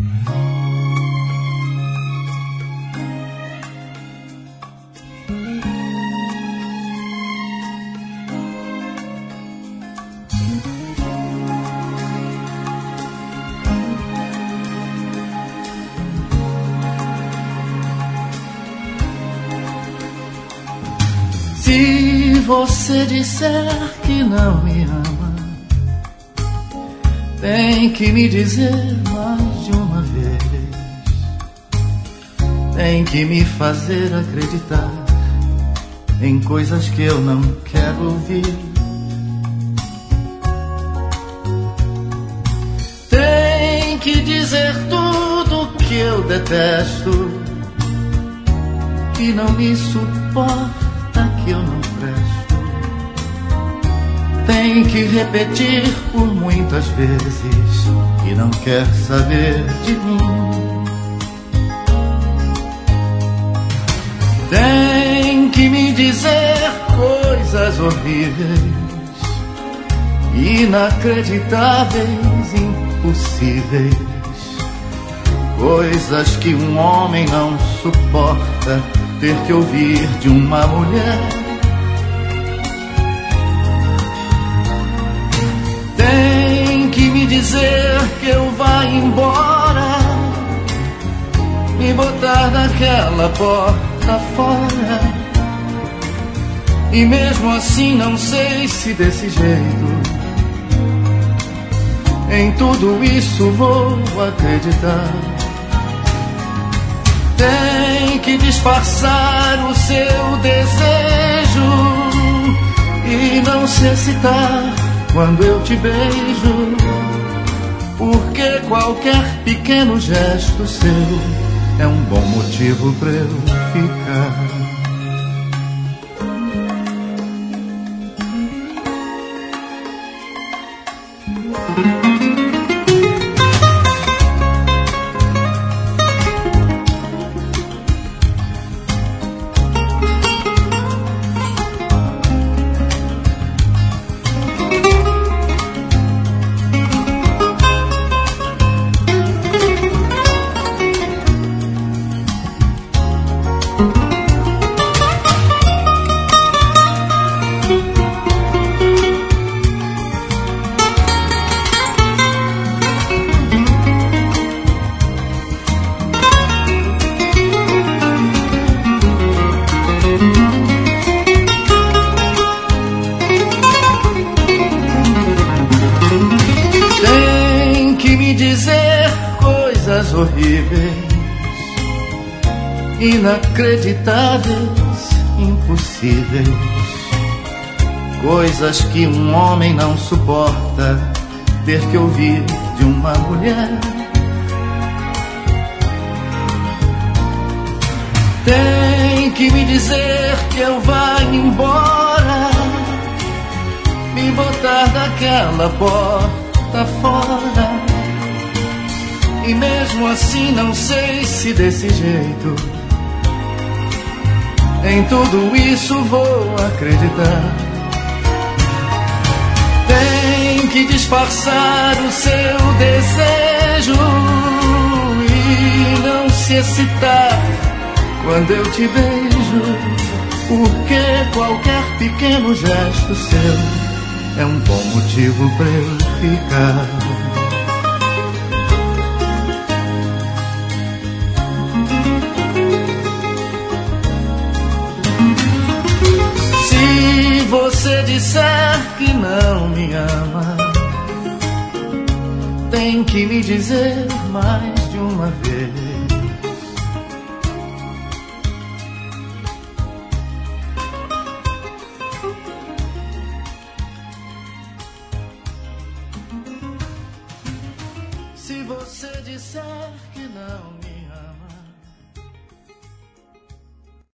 Se você disser que não me ama, tem que me dizer mais de uma vez. Tem que me fazer acreditar em coisas que eu não quero ouvir. Tem que dizer tudo que eu detesto, que não me suporta, que eu não presto. Tem que repetir por muitas vezes que não quer saber de mim. Tem que me dizer coisas horríveis, inacreditáveis, impossíveis, coisas que um homem não suporta ter que ouvir de uma mulher. Tem que me dizer que eu vá embora, me botar daquela porta fora. E mesmo assim não sei se desse jeito em tudo isso vou acreditar. Tem que disfarçar o seu desejo e não se excitar quando eu te beijo, porque qualquer pequeno gesto seu é um bom motivo pra eu ficar. Dizer coisas horríveis, inacreditáveis, impossíveis, coisas que um homem não suporta ter que ouvir de uma mulher. Tem que me dizer que eu vá embora, me botar daquela porta fora. E mesmo assim não sei se desse jeito em tudo isso vou acreditar. Tem que disfarçar o seu desejo e não se excitar quando eu te beijo, porque qualquer pequeno gesto seu é um bom motivo pra eu ficar. Se você disser que não me ama, tem que me dizer mais de uma vez. Se você disser que não